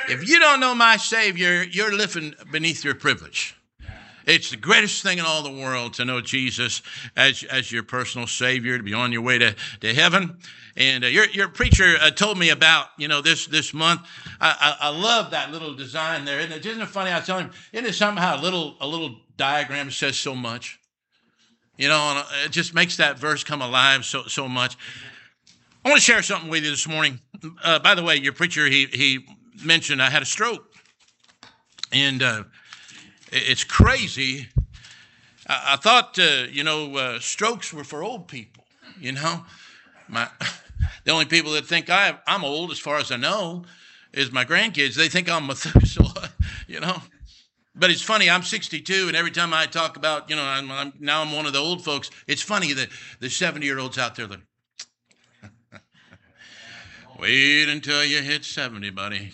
If you don't know my Savior, you're living beneath your privilege. It's the greatest thing in all the world to know Jesus as your personal Savior, to be on your way to heaven. And your preacher told me about, this month. I love that little design there. Isn't it funny? I was telling him, isn't it somehow a little diagram says so much? And it just makes that verse come alive so much. I want to share something with you this morning. By the way, your preacher, he mentioned I had a stroke. And it's crazy. I thought, strokes were for old people, The only people that think I'm old, as far as I know, is my grandkids. They think I'm Methuselah, But it's funny, I'm 62, and every time I talk about, I'm one of the old folks, it's funny that the 70-year-olds out there, wait until you hit 70, buddy.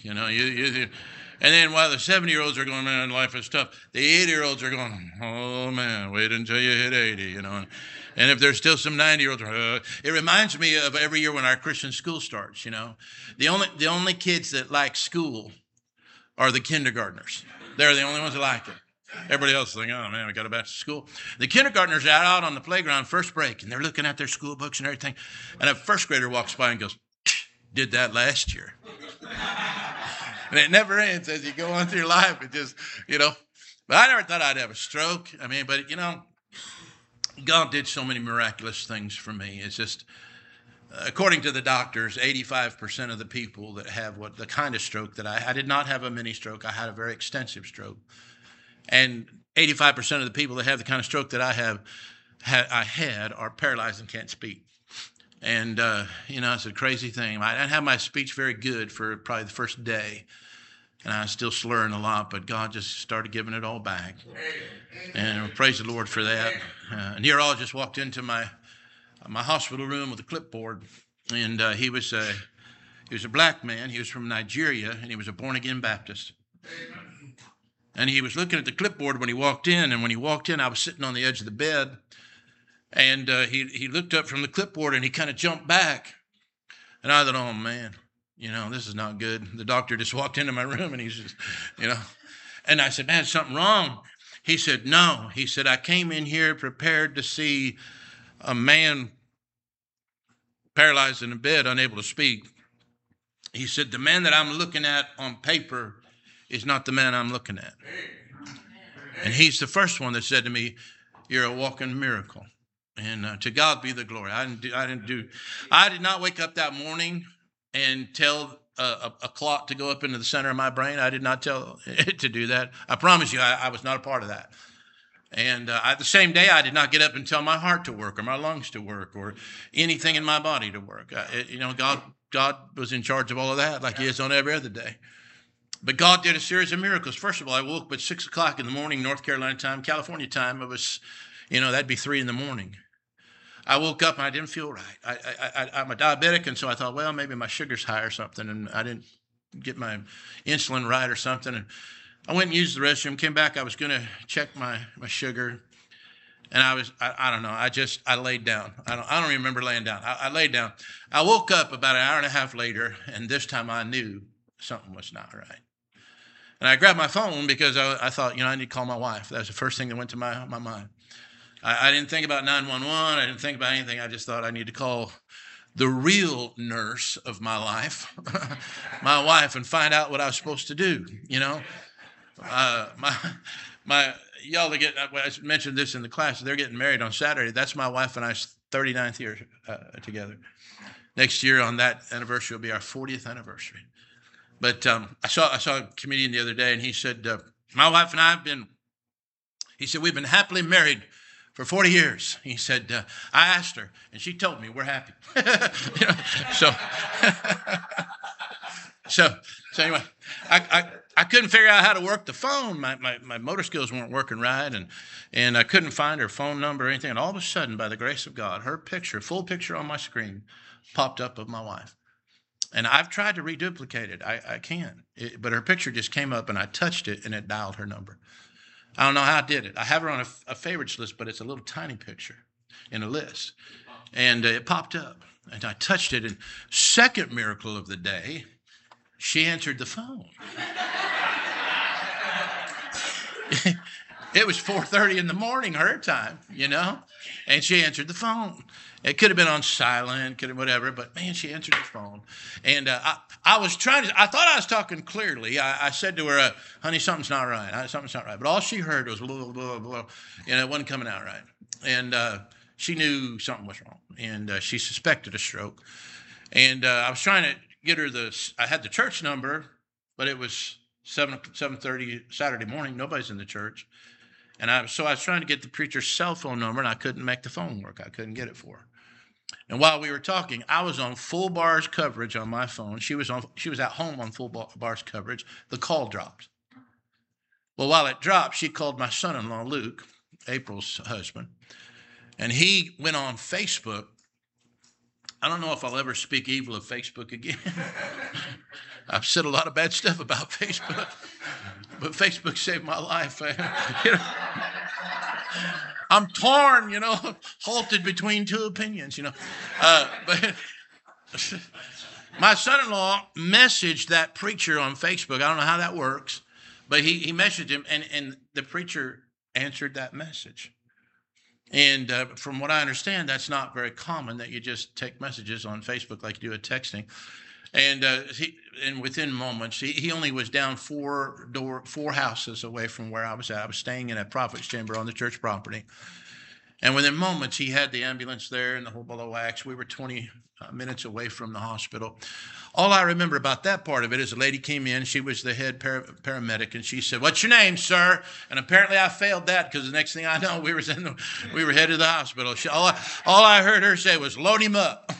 And then while the 70-year-olds are going, man, life is tough, the 80-year-olds are going, oh, man, wait until you hit 80, And if there's still some 90-year-olds, it reminds me of every year when our Christian school starts, The only kids that like school are the kindergartners. They're the only ones that like it. Everybody else is thinking, oh, man, we got to back to school. The kindergartners are out on the playground first break, and they're looking at their school books and everything. And a first grader walks by and goes, did that last year. And it never ends as you go on through life. It just, But I never thought I'd have a stroke. But God did so many miraculous things for me. It's just, according to the doctors, 85% of the people that have the kind of stroke that I did not have a mini stroke. I had a very extensive stroke. And 85% of the people that have the kind of stroke that I had are paralyzed and can't speak. And, it's a crazy thing. I didn't have my speech very good for probably the first day. And I was still slurring a lot, but God just started giving it all back. And praise the Lord for that. And here I just walked into my hospital room with a clipboard. And he was a black man. He was from Nigeria, and he was a born-again Baptist. And he was looking at the clipboard when he walked in. And when he walked in, I was sitting on the edge of the bed. And he looked up from the clipboard and he kind of jumped back. And I thought, oh, man, this is not good. The doctor just walked into my room and he's just, And I said, man, is something wrong? He said, no. He said, I came in here prepared to see a man paralyzed in a bed, unable to speak. He said, the man that I'm looking at on paper is not the man I'm looking at. And he's the first one that said to me, you're a walking miracle. And to God be the glory. I did not wake up that morning and tell a clot to go up into the center of my brain. I did not tell it to do that. I promise you, I was not a part of that. And the same day, I did not get up and tell my heart to work or my lungs to work or anything in my body to work. God was in charge of all of that like he is on every other day. But God did a series of miracles. First of all, I woke up at 6 o'clock in the morning, North Carolina time, California time. It was, that'd be 3 a.m. I woke up and I didn't feel right. I'm a diabetic, and so I thought, well, maybe my sugar's high or something, and I didn't get my insulin right or something. And I went and used the restroom, came back. I was going to check my sugar, and I don't know. I laid down. I don't remember laying down. I laid down. I woke up about an hour and a half later, and this time I knew something was not right. And I grabbed my phone because I thought, I need to call my wife. That was the first thing that went to my mind. I didn't think about 911. I didn't think about anything. I just thought I need to call the real nurse of my life, my wife, and find out what I was supposed to do. My y'all I mentioned this in the class. They're getting married on Saturday. That's my wife and I's 39th year together. Next year on that anniversary will be our 40th anniversary. But I saw a comedian the other day, and he said, my wife and I we've been happily married for 40 years. He said, I asked her, and she told me we're happy. So anyway, I couldn't figure out how to work the phone. My motor skills weren't working right, and I couldn't find her phone number or anything. And all of a sudden, by the grace of God, her picture, full picture on my screen, popped up of my wife. And I've tried to reduplicate it. I can't. But her picture just came up, and I touched it, and it dialed her number. I don't know how I did it. I have her on a favorites list, but it's a little tiny picture in a list. And it popped up, and I touched it. And second miracle of the day, she answered the phone. It was 4:30 in the morning, her time, and she answered the phone. It could have been on silent, could have whatever, but man, she answered the phone. And I was I thought I was talking clearly. I said to her, honey, something's not right. Something's not right. But all she heard was blah, blah, blah, it wasn't coming out right. And she knew something was wrong. And she suspected a stroke. And I was trying to get her I had the church number, but it was 7:30 Saturday morning. Nobody's in the church. And so I was trying to get the preacher's cell phone number, and I couldn't make the phone work. I couldn't get it for her. And while we were talking, I was on full bars coverage on my phone. She was at home on full bars coverage. The call dropped. Well, while it dropped, she called my son-in-law, Luke, April's husband, and he went on Facebook. I don't know if I'll ever speak evil of Facebook again. I've said a lot of bad stuff about Facebook, but Facebook saved my life. I'm torn, halted between two opinions, But my son-in-law messaged that preacher on Facebook. I don't know how that works, but he messaged him, and the preacher answered that message. And from what I understand, that's not very common that you just take messages on Facebook like you do at texting. And within moments, he only was down four houses away from where I was at. I was staying in a prophet's chamber on the church property. And within moments, he had the ambulance there and the whole ball of wax. We were 20 minutes away from the hospital. All I remember about that part of it is a lady came in. She was the head paramedic, and she said, "What's your name, sir?" And apparently I failed that, because the next thing I know, we were headed to the hospital. All I heard her say was, "Load him up."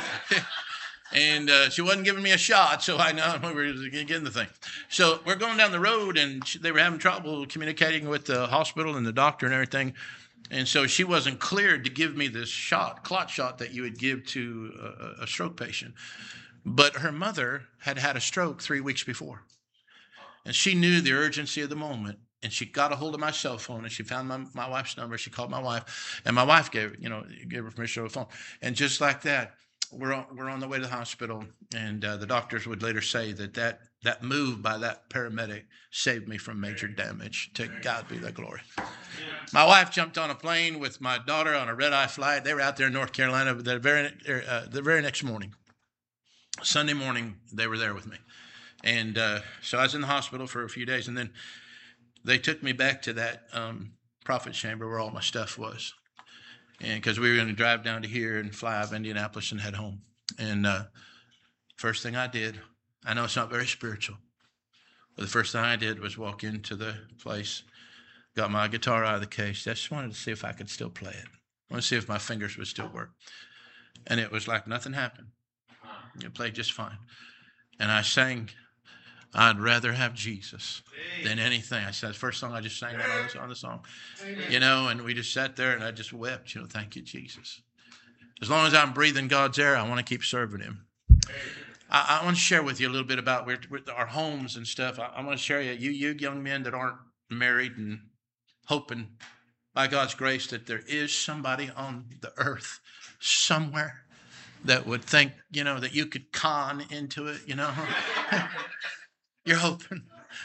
And she wasn't giving me a shot, so I know we were getting the thing. So we're going down the road, and they were having trouble communicating with the hospital and the doctor and everything. And so she wasn't cleared to give me this clot shot that you would give to a stroke patient. But her mother had had a stroke 3 weeks before. And she knew the urgency of the moment. And she got a hold of my cell phone, and she found my wife's number. She called my wife, and my wife gave her permission to the phone. And just like that, we're on the way to the hospital, and the doctors would later say that move by that paramedic saved me from major damage. To God be the glory. My wife jumped on a plane with my daughter on a red-eye flight. They were out there in North Carolina the very next morning. Sunday morning, they were there with me. And so I was in the hospital for a few days, and then they took me back to that prophet chamber where all my stuff was. And because we were going to drive down to here and fly out of Indianapolis and head home. And first thing I did, I know it's not very spiritual, but the first thing I did was walk into the place, got my guitar out of the case. I just wanted to see if I could still play it. I wanted to see if my fingers would still work. And it was like nothing happened. It played just fine. And I sang, "I'd rather have Jesus than anything." I said, the first song I just sang that on the song, and we just sat there and I just wept, thank you, Jesus. As long as I'm breathing God's air, I want to keep serving him. I want to share with you a little bit about with our homes and stuff. I want to share you young men that aren't married and hoping by God's grace that there is somebody on the earth somewhere that would think, that you could con into it, You're hoping.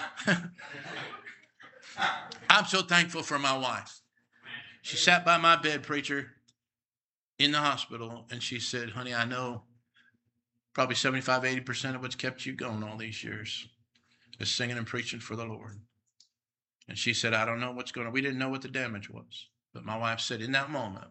I'm so thankful for my wife. She sat by my bed, preacher, in the hospital, and she said, "Honey, I know probably 75, 80% of what's kept you going all these years is singing and preaching for the Lord." And she said, "I don't know what's going on." We didn't know what the damage was. But my wife said, in that moment,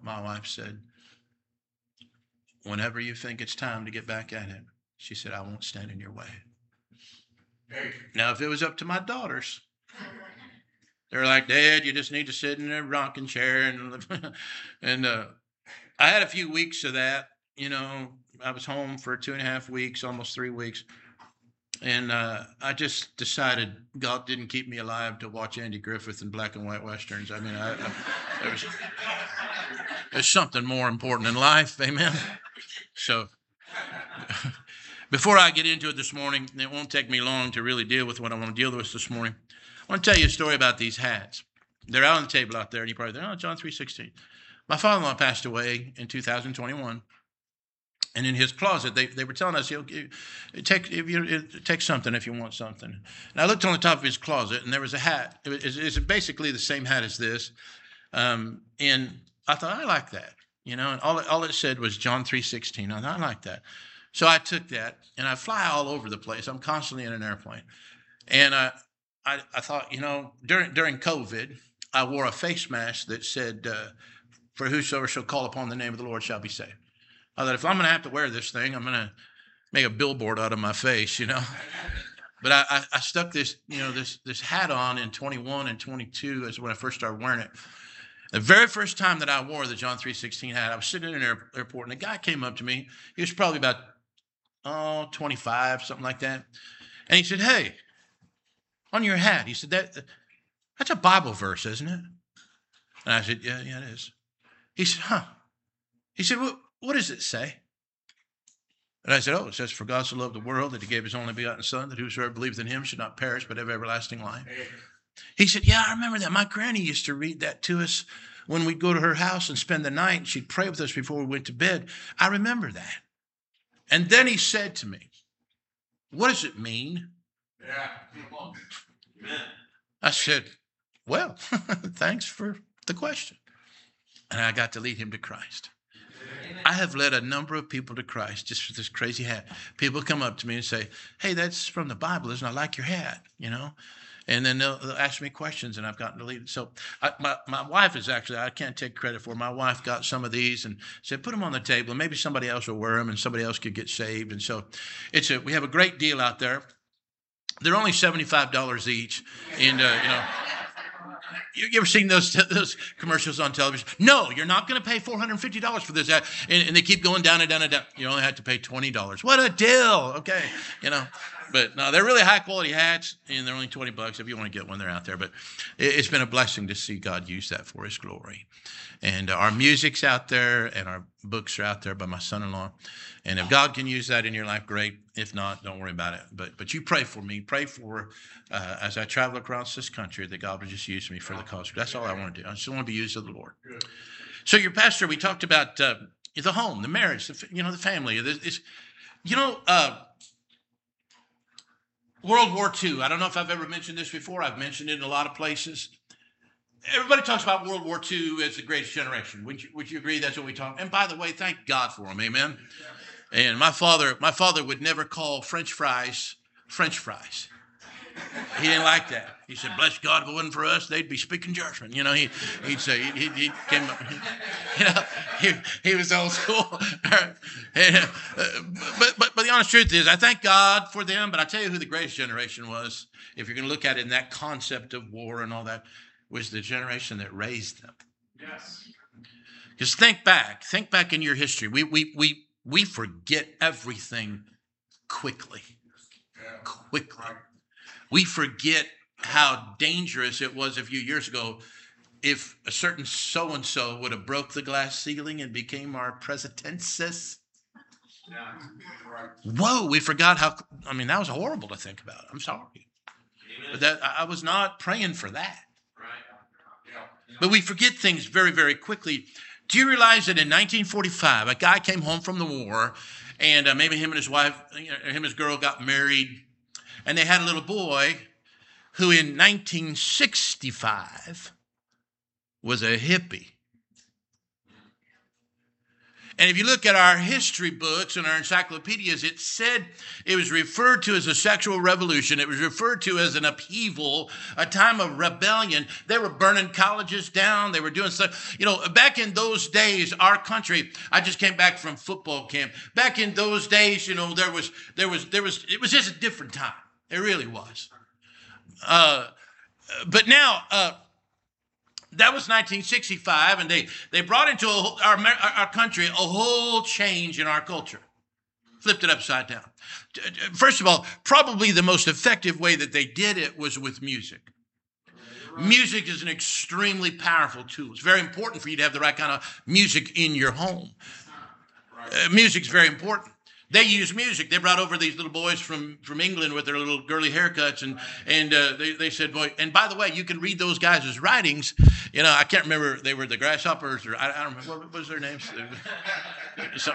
"Whenever you think it's time to get back at it," she said, "I won't stand in your way." Now, if it was up to my daughters, they're like, "Dad, you just need to sit in a rocking chair." And I had a few weeks of that. I was home for 2.5 weeks, almost 3 weeks. And I just decided God didn't keep me alive to watch Andy Griffith and black and white Westerns. I mean, there's something more important in life. Amen. So before I get into it this morning, it won't take me long to really deal with what I want to deal with this morning. I want to tell you a story about these hats. They're out on the table out there, and you probably think, "Oh, John 3:16. My father-in-law passed away in 2021. And in his closet, they were telling us, take something if you want something. And I looked on the top of his closet, and there was a hat. It's basically the same hat as this. And I thought, I like that. And all it said was John 3:16. I thought, I like that. So I took that, and I fly all over the place. I'm constantly in an airplane. And I thought, during COVID, I wore a face mask that said, for whosoever shall call upon the name of the Lord shall be saved. I thought, if I'm going to have to wear this thing, I'm going to make a billboard out of my face, But I stuck this hat on in 21 and 22 is when I first started wearing it. The very first time that I wore the John 3:16 hat, I was sitting in an airport, and a guy came up to me. He was probably about 25, something like that. And he said, "Hey, on your hat," he said, that's a Bible verse, isn't it? And I said, yeah, it is. He said, huh. He said, what does it say? And I said, it says, "For God so loved the world that he gave his only begotten Son, that whosoever believes in him should not perish but have everlasting life." He said, yeah, I remember that. My granny used to read that to us when we'd go to her house and spend the night. She'd pray with us before we went to bed. I remember that. And then he said to me, "What does it mean?" Yeah. I said, well, thanks for the question. And I got to lead him to Christ. I have led a number of people to Christ just for this crazy hat. People come up to me and say, "Hey, that's from the Bible, isn't it? I like your hat, And then they'll ask me questions, and I've gotten to lead. So my wife is actually, I can't take credit for it. My wife got some of these and said, put them on the table, and maybe somebody else will wear them, and somebody else could get saved. And so we have a great deal out there. They're only $75 each. And, you ever seen those commercials on television? No, you're not going to pay $450 for this hat. And they keep going down and down and down. You only have to pay $20. What a deal. Okay. But no, they're really high quality hats, and they're only $20 if you want to get one. They're out there. But it's been a blessing to see God use that for his glory. And our music's out there, and our books are out there by my son-in-law. And if God can use that in your life, great. If not, don't worry about it. But you pray for me. Pray for, as I travel across this country, that God would just use me for the cause. That's all I want to do. I just want to be used of the Lord. Good. So your pastor, we talked about the home, the marriage, the family. World War II. I don't know if I've ever mentioned this before. I've mentioned it in a lot of places. Everybody talks about World War II as the greatest generation. Would you agree that's what we talk? And by the way, thank God for them. Amen. And my father would never call French fries French fries. He didn't like that. He said, "Bless God, if it wasn't for us, they'd be speaking judgment." He'd say, he came up, he was old school. But the honest truth is, I thank God for them, but I tell you who the greatest generation was, if you're going to look at it in that concept of war and all that, was the generation that raised them. Yes. Just think back in your history. We forget everything quickly. We forget how dangerous it was a few years ago if a certain so-and-so would have broke the glass ceiling and became our presidentess. Yeah. Whoa, we forgot that was horrible to think about. I'm sorry. But I was not praying for that. But we forget things very, very quickly. Do you realize that in 1945, a guy came home from the war, and maybe him and his wife, him and his girl got married, and they had a little boy who in 1965 was a hippie. And if you look at our history books and our encyclopedias, it was referred to as a sexual revolution. It was referred to as an upheaval, a time of rebellion. They were burning colleges down. They were doing stuff. Back in those days, our country, I just came back from football camp. Back in those days, it was just a different time. It really was. But now, that was 1965, and they brought into our country a whole change in our culture. Flipped it upside down. First of all, probably the most effective way that they did it was with music. Music is an extremely powerful tool. It's very important for you to have the right kind of music in your home. Music's very important. They use music. They brought over these little boys from England with their little girly haircuts, and they said, "Boy," and by the way, you can read those guys' writings. I can't remember. They were the Grasshoppers, or I don't remember what was their names. So,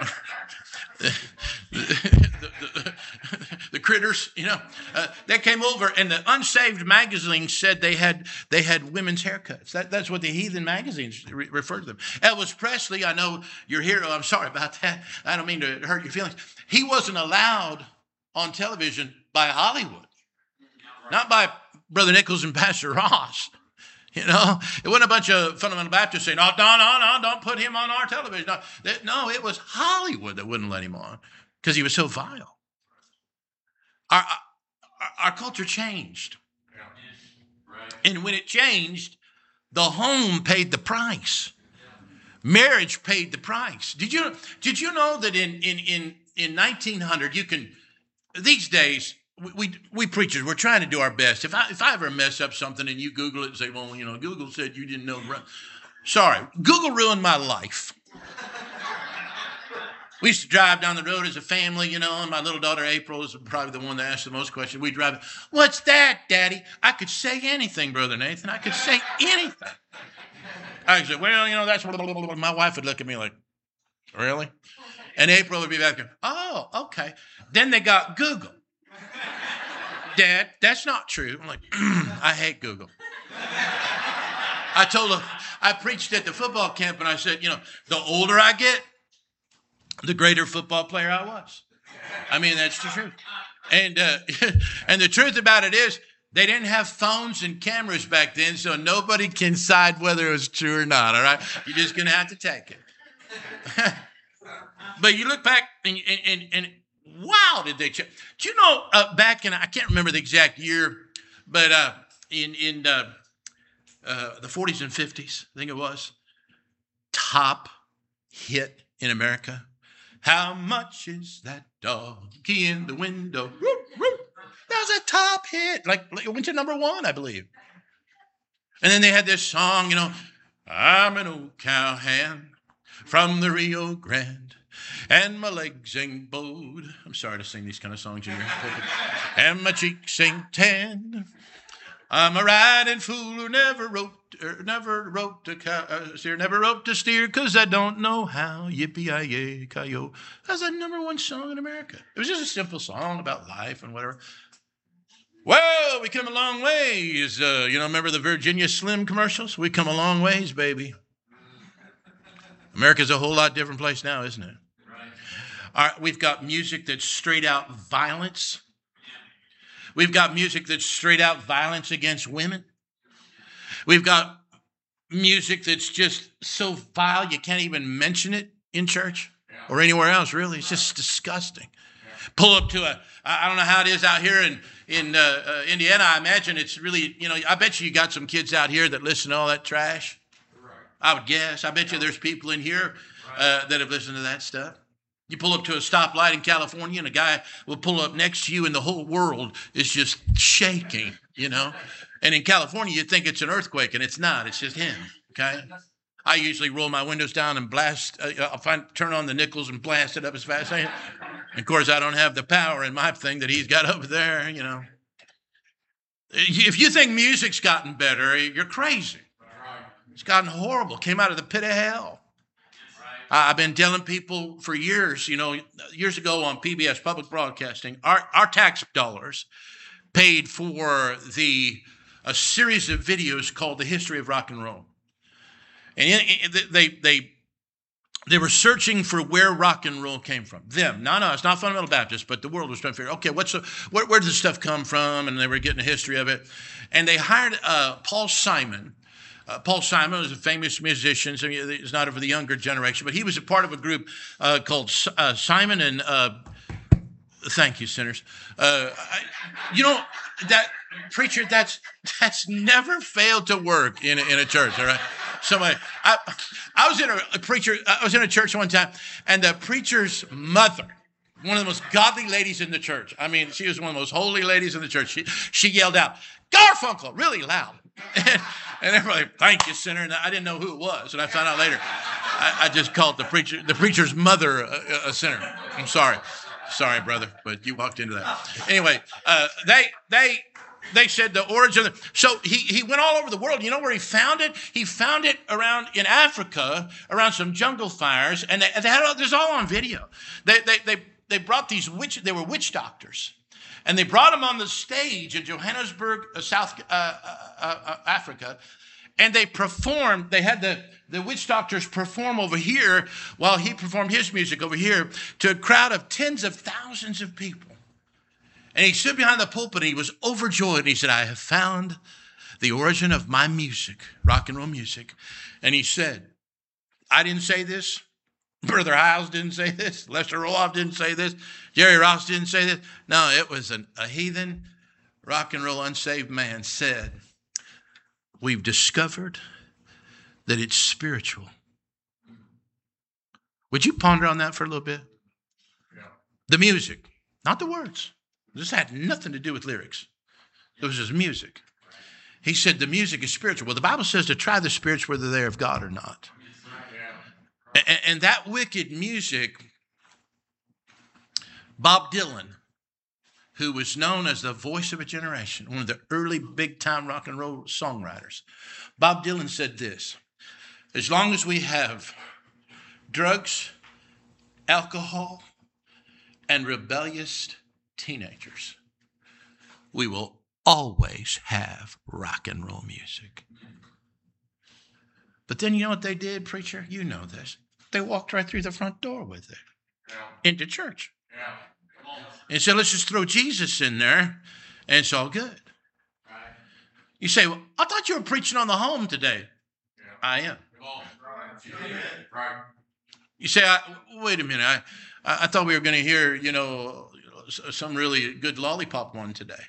the critters, they came over, and the Unsaved magazine said they had women's haircuts. That's what the heathen magazines refer to them. Elvis Presley, I know your hero. I'm sorry about that. I don't mean to hurt your feelings. He wasn't allowed on television by Hollywood, not by Brother Nichols and Pastor Ross. It wasn't a bunch of fundamental Baptists saying, "Oh, no, don't put him on our television." No, it was Hollywood that wouldn't let him on because he was so vile. Our culture changed. And when it changed, the home paid the price. Marriage paid the price. Did you know that in 1900, these days, we preachers, we're trying to do our best. If I ever mess up something and you Google it and say, well, Google said you didn't know. Sorry, Google ruined my life. We used to drive down the road as a family, and my little daughter April is probably the one that asked the most questions. We drive, "What's that, Daddy?" I could say anything, Brother Nathan. I could say anything. I could say, "Well, that's what..." My wife would look at me like, "Really?" And April would be back there, "Oh, okay." Then they got Google. "Dad, that's not true." I'm like, I hate Google. I told her, I preached at the football camp, and I said, the older I get, the greater football player I was. I mean, that's the truth. And and the truth about it is, they didn't have phones and cameras back then, so nobody can decide whether it was true or not, all right? You're just going to have to take it. But you look back, and wow, did they change. Do you know, back in, I can't remember the exact year, but in the 40s and 50s, I think it was, top hit in America. How much is that doggy in the window? That was a top hit. Like it went to number 1, I believe. And then they had this song, I'm an old cowhand from the Rio Grande, and my legs ain't bowed. I'm sorry to sing these kind of songs in your pulpit. And my cheeks ain't tan. I'm a riding fool who never roped a steer, 'cause I don't know how. Yippee-yi-yay, ki-yo. That's a number 1 song in America. It was just a simple song about life and whatever. Well, we come a long ways. Remember the Virginia Slim commercials? We come a long ways, baby. America's a whole lot different place now, isn't it? Right. We've got music that's straight out violence. We've got music that's straight out violence against women. We've got music that's just so vile you can't even mention it in church or anywhere else, really. It's just disgusting. Pull up to I don't know how it is out here in Indiana. I imagine it's really, I bet you got some kids out here that listen to all that trash. I would guess. I bet you there's people in here that have listened to that stuff. You pull up to a stoplight in California, and a guy will pull up next to you, and the whole world is just shaking, And in California, you think it's an earthquake, and it's not. It's just him, okay? I usually roll my windows down and blast. Turn on the Nichols and blast it up as fast as I can. And of course, I don't have the power in my thing that he's got over there, If you think music's gotten better, you're crazy. It's gotten horrible. Came out of the pit of hell. I've been telling people for years, years ago on PBS, public broadcasting, our tax dollars paid for a series of videos called The History of Rock and Roll. And they were searching for where rock and roll came from. Them, not us, not fundamental Baptists, but the world was trying to figure, okay, where does this stuff come from? And they were getting a history of it. And they hired Paul Simon. Paul Simon was a famous musician. So he's not for the younger generation, but he was a part of a group called Simon and thank you, sinners. That preacher, that's never failed to work in a church. All right. Somebody, I was in a church one time, and the preacher's mother, one of the most godly ladies in the church. I mean, she was one of the most holy ladies in the church. She yelled out, "Garfunkel," really loud. And everybody, "Thank you, sinner." And I didn't know who it was, and I found out later. I just called the preacher's mother a sinner. I'm sorry, brother, but you walked into that. Anyway, They said the origin. So he went all over the world. You know where he found it? He found it around in Africa, around some jungle fires, and they had this all on video. They brought these they were witch doctors, and they brought them on the stage in Johannesburg, South Africa, and they performed. They had the witch doctors perform over here while he performed his music over here to a crowd of tens of thousands of people. And he stood behind the pulpit and he was overjoyed. And he said, I have found the origin of my music, rock and roll music. And he said, I didn't say this. Brother Hiles didn't say this. Lester Roloff didn't say this. Jerry Ross didn't say this. No, it was a heathen, rock and roll, unsaved man said, we've discovered that it's spiritual. Would you ponder on that for a little bit? Yeah. The music, not the words. This had nothing to do with lyrics. It was just music. He said the music is spiritual. Well, the Bible says to try the spirits whether they're of God or not. And that wicked music, Bob Dylan, who was known as the voice of a generation, one of the early big-time rock and roll songwriters, Bob Dylan said this, as long as we have drugs, alcohol, and rebellious teenagers, we will always have rock and roll music. But then you know what they did, preacher? You know this. They walked right through the front door with it into church. Yeah. Come on. And said, let's just throw Jesus in there and it's all good. Right. You say, well, I thought you were preaching on the home today. Yeah. I am. Come on. Right. You say, wait a minute. I thought we were going to hear, you know, some really good lollipop one today.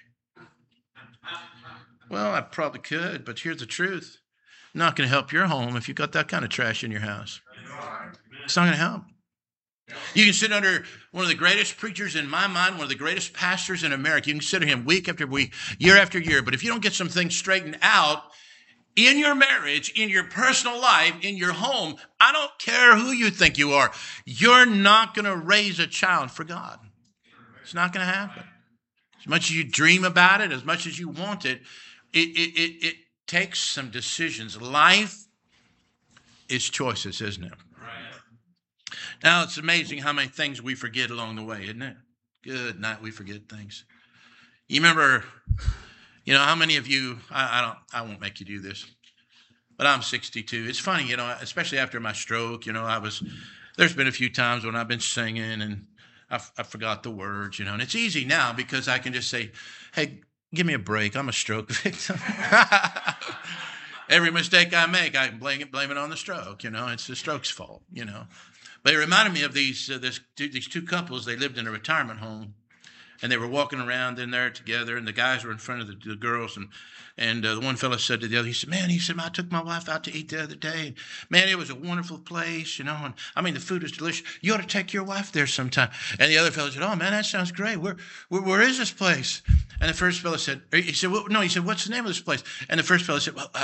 Well, I probably could, but here's the truth. Not going to help your home if you've got that kind of trash in your house. It's not going to help. You can sit under one of the greatest preachers in my mind, one of the greatest pastors in America. You can consider him week after week, year after year. But if you don't get some things straightened out in your marriage, in your personal life, in your home, I don't care who you think you are, you're not going to raise a child for God. It's not going to happen. As much as you dream about it, as much as you want it, it takes some decisions. Life is choices, isn't it? Right. Now, it's amazing how many things we forget along the way, isn't it? Good night, we forget things. You remember, you know, how many of you, I won't make you do this, but I'm 62. It's funny, you know, especially after my stroke, you know, there's been a few times when I've been singing and I forgot the words, you know, and it's easy now because I can just say, hey, give me a break. I'm a stroke victim. Every mistake I make, I can blame it on the stroke. You know, it's the stroke's fault, you know. But it reminded me of these two couples. They lived in a retirement home, and they were walking around in there together, and the guys were in front of the girls, and the one fellow said to the other, he said, I took my wife out to eat the other day. And, man, it was a wonderful place, you know, and I mean, the food was delicious. You ought to take your wife there sometime. And the other fellow said, oh, man, that sounds great. Where is this place? And the first fellow said, he said, what's the name of this place? And the first fellow said, well,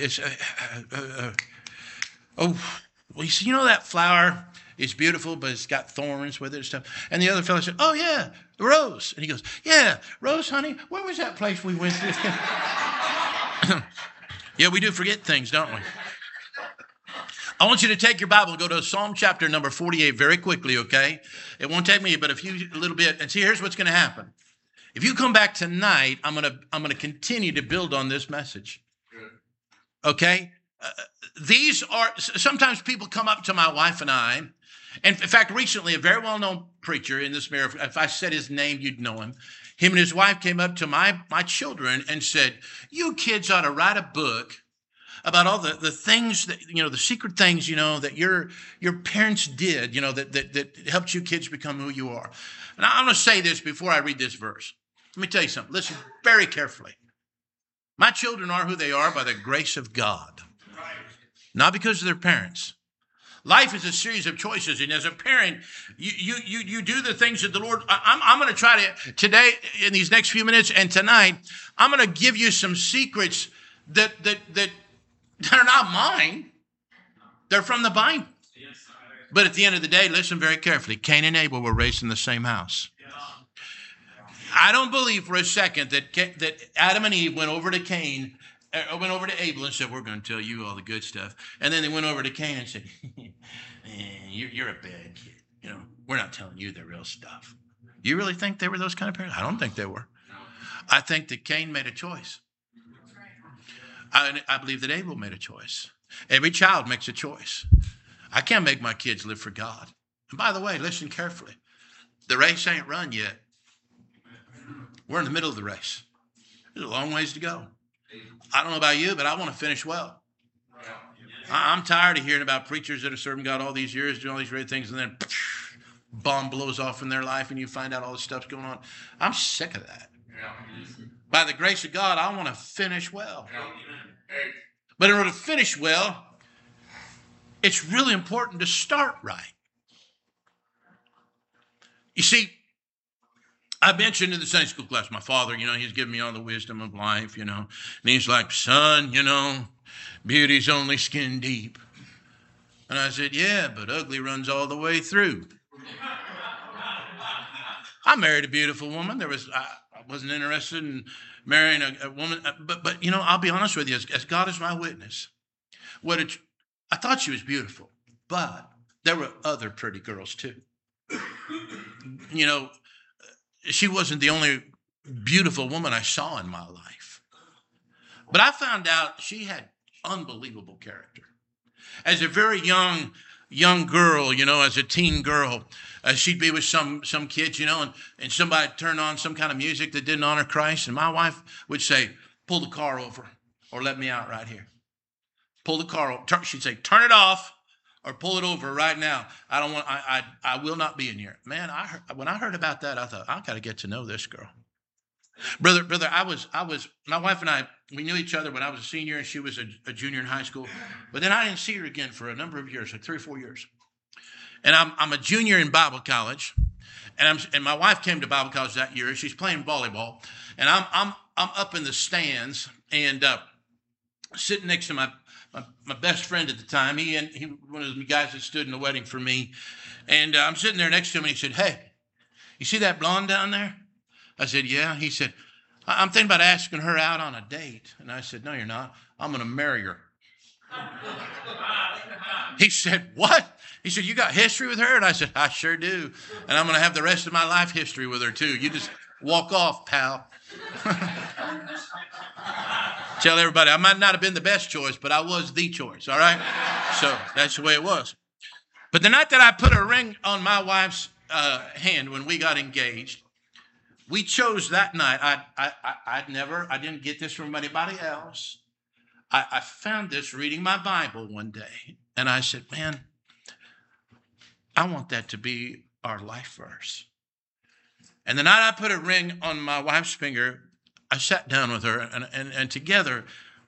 he said, you know that flower is beautiful, but it's got thorns with it and stuff. And the other fellow said, oh, yeah, Rose. And he goes, yeah, Rose, honey, where was that place we went to? Yeah, we do forget things, don't we? I want you to take your Bible and go to Psalm chapter number 48 very quickly, okay? It won't take me but a little bit. And see, here's what's going to happen. If you come back tonight, I'm going to continue to build on this message. Okay? Sometimes people come up to my wife and I, and in fact, recently, a very well-known preacher in this mirror, if I said his name, you'd know him. Him and his wife came up to my children and said, you kids ought to write a book about all the things that, you know, the secret things, you know, that your parents did, you know, that helped you kids become who you are. And I'm going to say this before I read this verse. Let me tell you something. Listen very carefully. My children are who they are by the grace of God, not because of their parents. Life is a series of choices, and as a parent, you do the things that the Lord. I'm going to try to today in these next few minutes and tonight. I'm going to give you some secrets that are not mine. They're from the Bible. But at the end of the day, listen very carefully. Cain and Abel were raised in the same house. I don't believe for a second that Adam and Eve went over to Cain, went over to Abel and said, we're going to tell you all the good stuff. And then they went over to Cain and said, you're a bad kid. You know, we're not telling you the real stuff. You really think they were those kind of parents? I don't think they were. I think that Cain made a choice. I believe that Abel made a choice. Every child makes a choice. I can't make my kids live for God. And by the way, listen carefully. The race ain't run yet. We're in the middle of the race. There's a long ways to go. I don't know about you, but I want to finish well. I'm tired of hearing about preachers that are serving God all these years, doing all these great things, and then bomb blows off in their life and you find out all this stuff's going on. I'm sick of that. By the grace of God, I want to finish well. But in order to finish well, it's really important to start right. You see, I mentioned in the Sunday school class, my father, he's given me all the wisdom of life, and he's like, son, beauty's only skin deep. And I said, yeah, but ugly runs all the way through. I married a beautiful woman. I wasn't interested in marrying a woman, but I'll be honest with you, as God is my witness, I thought she was beautiful, but there were other pretty girls too. She wasn't the only beautiful woman I saw in my life. But I found out she had unbelievable character. As a very young girl, as a teen girl, she'd be with some kids, and somebody turned on some kind of music that didn't honor Christ. And my wife would say, pull the car over or let me out right here. Pull the car over. She'd say, turn it off or pull it over right now. I will not be in here. Man, when I heard about that, I thought, I got to get to know this girl. Brother, my wife and I, we knew each other when I was a senior and she was a junior in high school. But then I didn't see her again for a number of years, like 3 or 4 years. And I'm a junior in Bible college, and my wife came to Bible college that year. She's playing volleyball, and I'm up in the stands and sitting next to my best friend at the time. He one of the guys that stood in the wedding for me, and I'm sitting there next to him, and he said, "Hey, you see that blonde down there?" I said, "Yeah." He said, "I'm thinking about asking her out on a date." And I said, "No, you're not. I'm going to marry her." He said, "What?" He said, "You got history with her?" And I said, "I sure do. And I'm going to have the rest of my life history with her too. You just walk off, pal." Tell everybody, I might not have been the best choice, but I was the choice, all right? So that's the way it was. But the night that I put a ring on my wife's hand when we got engaged, we chose that night. I didn't get this from anybody else. I found this reading my Bible one day, and I said, man, I want that to be our life verse. And the night I put a ring on my wife's finger, I sat down with her, and together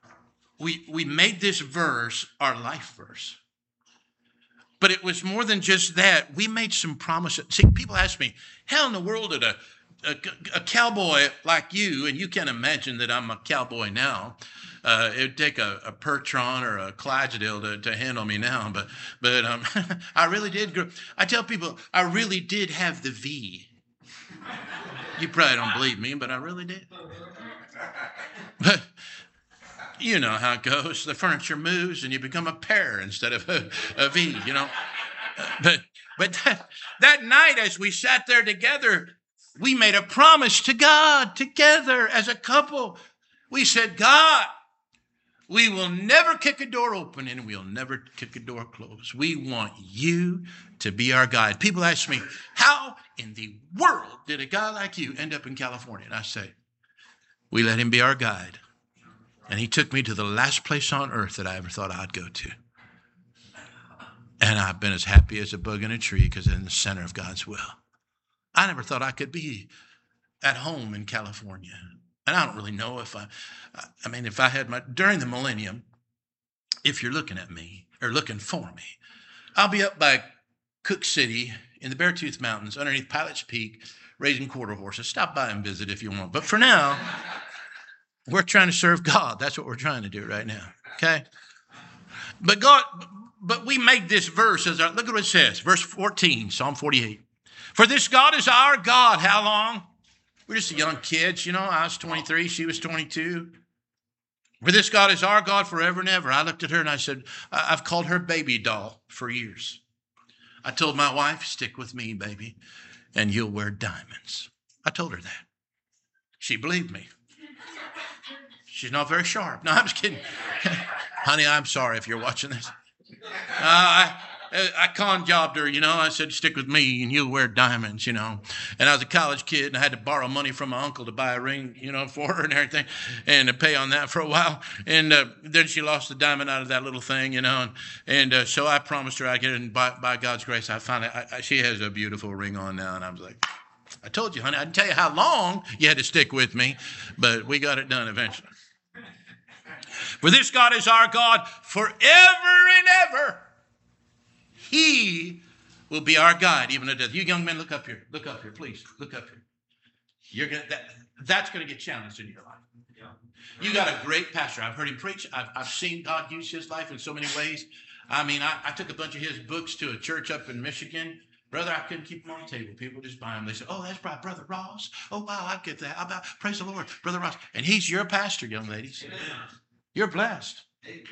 we made this verse our life verse. But it was more than just that. We made some promises. See, people ask me, how in the world did a cowboy like you, and you can't imagine that I'm a cowboy now. It'd take a Pertron or a Clydesdale to handle me now. But I really did. I tell people, I really did have the V. You probably don't believe me, but I really did. But you know how it goes. The furniture moves and you become a pear instead of a V, But that night as we sat there together, we made a promise to God together as a couple. We said, God, we will never kick a door open and we'll never kick a door closed. We want you to be our guide. People ask me, how in the world did a guy like you end up in California? And I say, we let him be our guide. And he took me to the last place on earth that I ever thought I'd go to. And I've been as happy as a bug in a tree because it's in the center of God's will. I never thought I could be at home in California. And I don't really know if if I had during the millennium, if you're looking at me or looking for me, I'll be up by Cook City in the Beartooth Mountains underneath Pilot's Peak raising quarter horses. Stop by and visit if you want. But for now, we're trying to serve God. That's what we're trying to do right now. Okay? But we made this verse look at what it says. Verse 14, Psalm 48. For this God is our God. How long? We're just young kids, you know. I was 23, she was 22. For this God is our God forever and ever. I looked at her and I said, I've called her baby doll for years. I told my wife, stick with me, baby, and you'll wear diamonds. I told her that. She believed me. She's not very sharp. No, I'm just kidding. Honey, I'm sorry if you're watching this. I con jobbed her, you know. I said, stick with me and you'll wear diamonds, you know. And I was a college kid and I had to borrow money from my uncle to buy a ring, you know, for her and everything and to pay on that for a while. And then she lost the diamond out of that little thing, you know. And so I promised her I'd get it. And by God's grace, I finally, she has a beautiful ring on now. And I was like, I told you, honey, I didn't tell you how long you had to stick with me, but we got it done eventually. For this God is our God forever and ever. He will be our guide, even at death. You young men, look up here. Look up here, please. Look up here. That's going to get challenged in your life. Yeah. You got a great pastor. I've heard him preach. I've seen God use his life in so many ways. I mean, I took a bunch of his books to a church up in Michigan. Brother, I couldn't keep them on the table. People just buy them. They said, oh, that's Brother Ross. Oh, wow, I get that. Praise the Lord, Brother Ross. And he's your pastor, young ladies. Amen. You're blessed. Amen.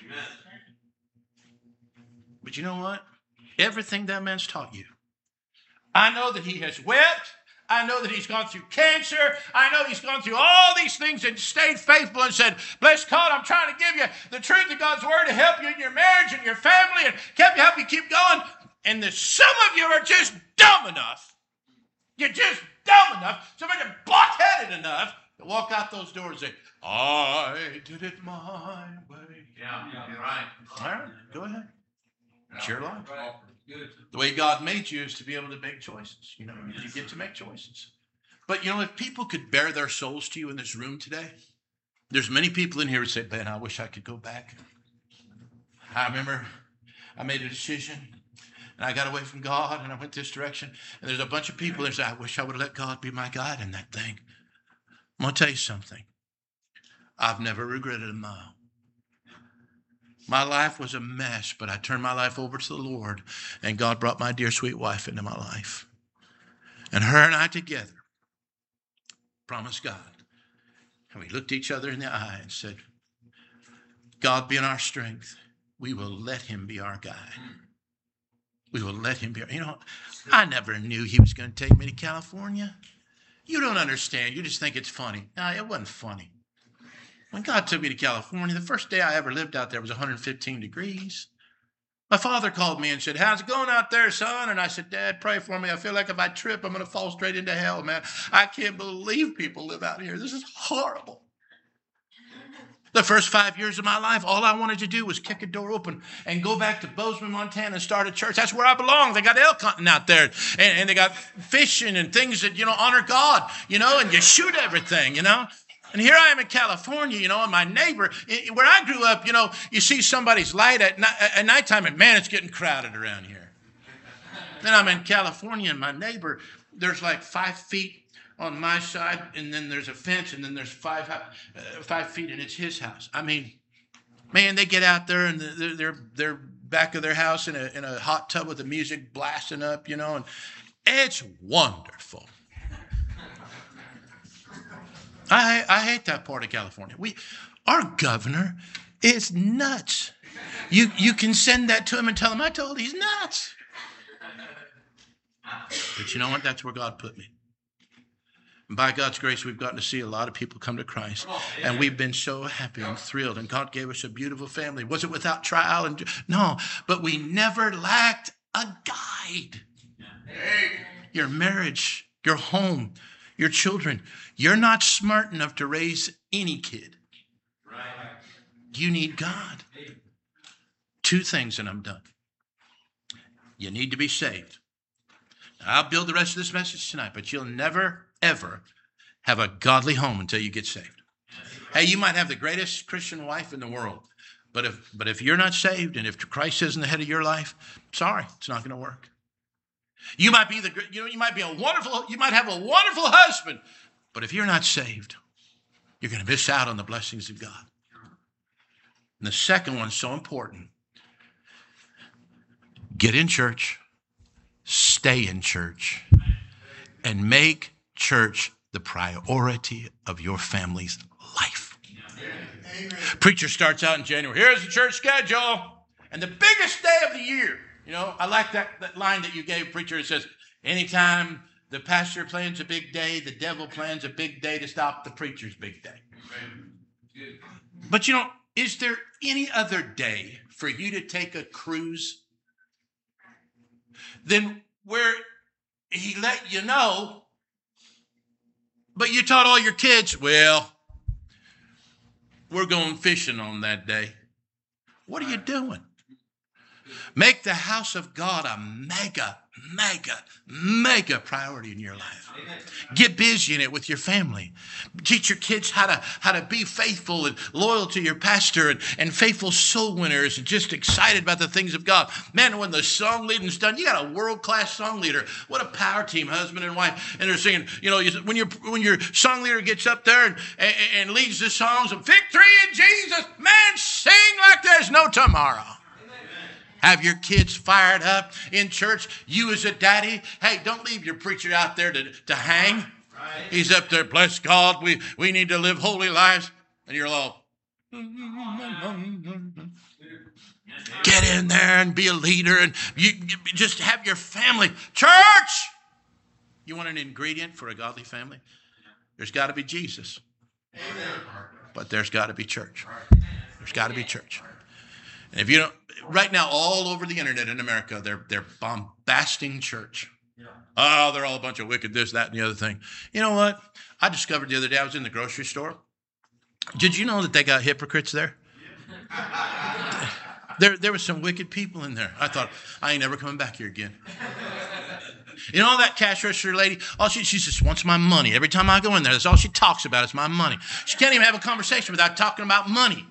But you know what? Everything that man's taught you. I know that he has wept. I know that he's gone through cancer. I know he's gone through all these things and stayed faithful and said, bless God, I'm trying to give you the truth of God's word to help you in your marriage and your family and help you keep going. And some of you are just dumb enough. You're just dumb enough. Some of you are block-headed enough to walk out those doors and say, I did it my way. Yeah, right. All right, go ahead. It's your life. The way God made you is to be able to make choices. You know, you get to make choices. But, you know, if people could bare their souls to you in this room today, there's many people in here who say, man, I wish I could go back. I remember I made a decision and I got away from God and I went this direction. And there's a bunch of people that say, I wish I would have let God be my guide in that thing. I'm going to tell you something. I've never regretted a mile. My life was a mess, but I turned my life over to the Lord, and God brought my dear sweet wife into my life. And her and I together promised God. And we looked each other in the eye and said, God being our strength, we will let him be our guide. We will let him be our, you know, I never knew he was going to take me to California. You don't understand. You just think it's funny. No, it wasn't funny. When God took me to California, the first day I ever lived out there was 115 degrees. My father called me and said, how's it going out there, son? And I said, Dad, pray for me. I feel like if I trip, I'm going to fall straight into hell, man. I can't believe people live out here. This is horrible. The first 5 years of my life, all I wanted to do was kick a door open and go back to Bozeman, Montana and start a church. That's where I belong. They got elk hunting out there and they got fishing and things that, you know, honor God, you know, and you shoot everything, you know. And here I am in California, you know, and my neighbor, where I grew up, you know, you see somebody's light at nighttime and man, it's getting crowded around here. Then I'm in California and my neighbor, there's like 5 feet on my side, and then there's a fence, and then there's 5 feet, and it's his house. I mean, man, they get out there, and they're back of their house in a hot tub with the music blasting up, you know, and it's wonderful. I hate that part of California. Our governor is nuts. You can send that to him and tell him, I told he's nuts. But you know what? That's where God put me. And by God's grace, we've gotten to see a lot of people come to Christ. And we've been so happy and thrilled. And God gave us a beautiful family. Was it without trial? No, but we never lacked a guide. Your marriage, your home, your children. You're not smart enough to raise any kid. You need God. 2 things and I'm done. You need to be saved. I'll build the rest of this message tonight, but you'll never, ever have a godly home until you get saved. Hey, you might have the greatest Christian wife in the world, but if you're not saved and if Christ isn't the head of your life, sorry, it's not going to work. You might have a wonderful husband, but if you're not saved, you're going to miss out on the blessings of God. And the second one's so important. Get in church. Stay in church and make church the priority of your family's life. Amen. Preacher starts out in January. Here's the church schedule. And the biggest day of the year. You know, I like that line that you gave, preacher. It says, anytime the pastor plans a big day, the devil plans a big day to stop the preacher's big day. But you know, is there any other day for you to take a cruise than where he let you know, but you taught all your kids, well, we're going fishing on that day. What are you doing? Make the house of God a mega priority in your life. Get busy in it with your family. Teach your kids how to be faithful and loyal to your pastor and faithful soul winners and just excited about the things of God. Man, when the song leading's done, you got a world-class song leader. What a power team, husband and wife. And they're singing, you know, when your song leader gets up there and leads the songs of victory in Jesus, man, sing like there's no tomorrow. Have your kids fired up in church. You as a daddy, hey, don't leave your preacher out there to hang. Right. He's up there, bless God, we need to live holy lives. And you're all, get in there and be a leader. And you just have your family. Church! You want an ingredient for a godly family? There's got to be Jesus. Amen. But there's got to be church. There's got to be church. And if you don't, right now, all over the internet in America, they're bombasting church. Yeah. Oh, they're all a bunch of wicked this, that, and the other thing. You know what? I discovered the other day, I was in the grocery store. Did you know that they got hypocrites there? There were some wicked people in there. I thought, I ain't never coming back here again. You know that cash register lady? All she just wants my money. Every time I go in there, that's all she talks about is my money. She can't even have a conversation without talking about money.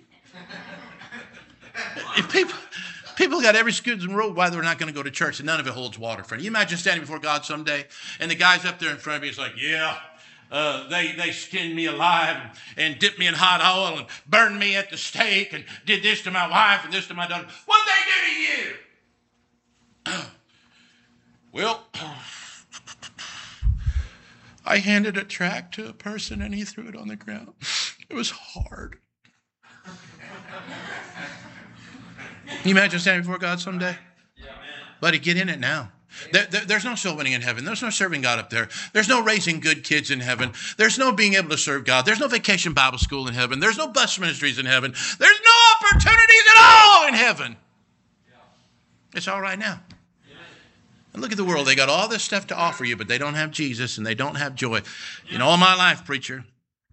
If people got every excuse in the world why they're not going to go to church, and none of it holds water, friend. You imagine standing before God someday, and the guy's up there in front of you is like, yeah, they skinned me alive and dipped me in hot oil and burned me at the stake and did this to my wife and this to my daughter. What'd they do to you? Well, I handed a tract to a person and he threw it on the ground. It was hard. Can you imagine standing before God someday? Yeah, buddy, get in it now. There's no soul winning in heaven. There's no serving God up there. There's no raising good kids in heaven. There's no being able to serve God. There's no vacation Bible school in heaven. There's no bus ministries in heaven. There's no opportunities at all in heaven. It's all right now. And look at the world. They got all this stuff to offer you, but they don't have Jesus and they don't have joy. In all my life, preacher,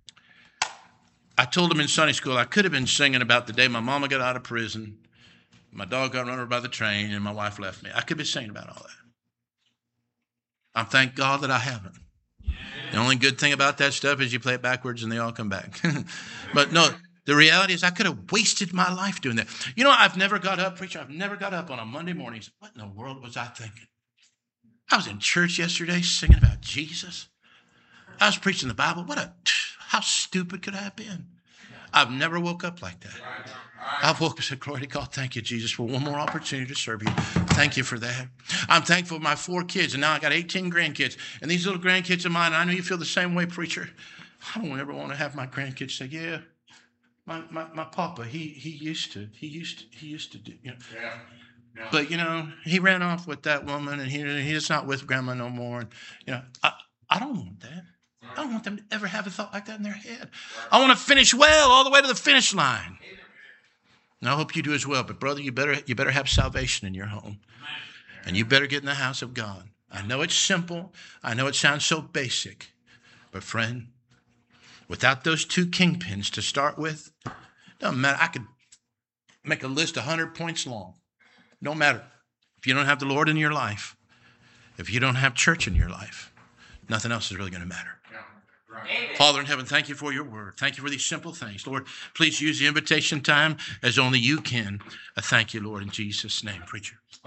I told them in Sunday school I could have been singing about the day my mama got out of prison, my dog got run over by the train, and my wife left me. I could be singing about all that. I thank God that I haven't. Yeah. The only good thing about that stuff is you play it backwards and they all come back. But no, the reality is I could have wasted my life doing that. You know, I've never got up, preacher, I've never got up on a Monday morning and said, what in the world was I thinking? I was in church yesterday singing about Jesus. I was preaching the Bible. How stupid could I have been? I've never woke up like that. I've woke up and said, glory to God, thank you, Jesus, for one more opportunity to serve you. Thank you for that. I'm thankful for my 4 kids, and now I got 18 grandkids. And these little grandkids of mine, and I know you feel the same way, preacher. I don't ever want to have my grandkids say, yeah, my papa, he used to do, you know. Yeah. Yeah. But, you know, he ran off with that woman, and he's not with grandma no more. And, you know, I don't want that. I don't want them to ever have a thought like that in their head. I want to finish well all the way to the finish line. And I hope you do as well. But, brother, you better have salvation in your home. And you better get in the house of God. I know it's simple. I know it sounds so basic. But, friend, without those 2 kingpins to start with, doesn't matter. I could make a list 100 points long. Don't matter. If you don't have the Lord in your life, if you don't have church in your life, nothing else is really going to matter. Amen. Father in heaven, thank you for your word. Thank you for these simple things. Lord, please use the invitation time as only you can. I thank you, Lord, in Jesus' name. Preacher.